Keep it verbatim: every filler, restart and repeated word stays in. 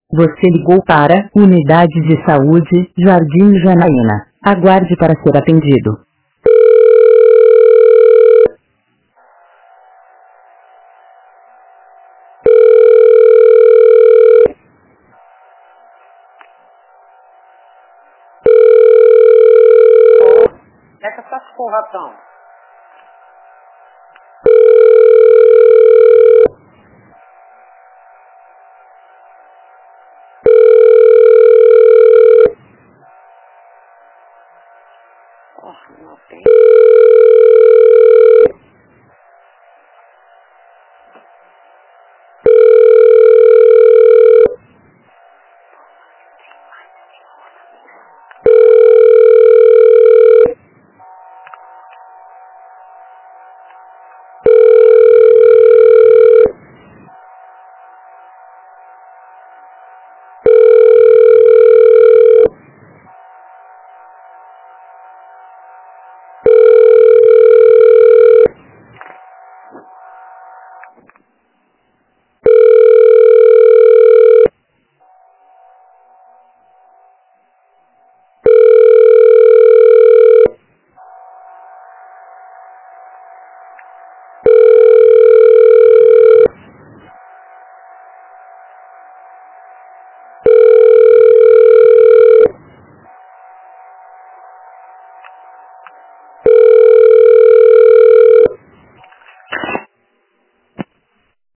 Você ligou para Unidade de Saúde, Jardim Janaína. Aguarde para ser atendido. É que essa porra, ratão. Porra, não tem.